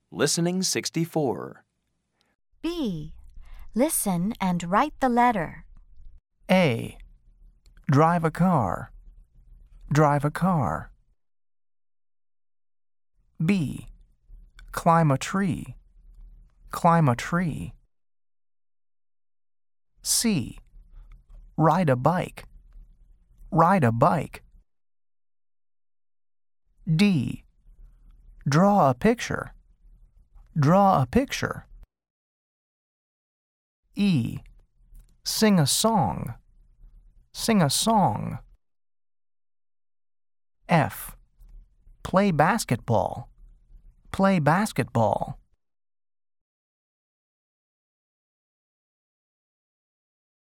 Listening 64. B. Listen and write the letter. A. Drive a car. Drive a car. B. Climb a tree. Climb a tree. C. Ride a bike. Ride a bike. D. Draw a picture. Draw a picture. E. Sing a song. Sing a song. F. Play basketball. Play basketball.